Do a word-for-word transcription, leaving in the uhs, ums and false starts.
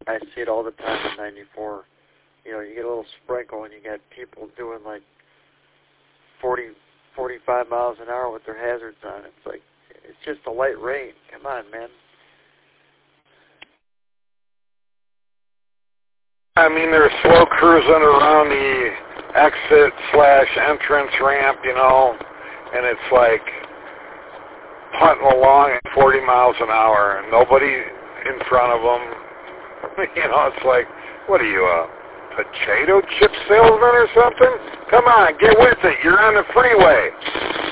I see it all the time in ninety-four. You know, you get a little sprinkle and you got people doing like forty, forty-five miles an hour with their hazards on. It's like, it's just a light rain. Come on, man. I mean, they're slow cruising around the exit slash entrance ramp, you know, and it's like punting along at forty miles an hour and nobody in front of them. You know, it's like, what are you, a potato chip salesman or something? Come on, get with it. You're on the freeway.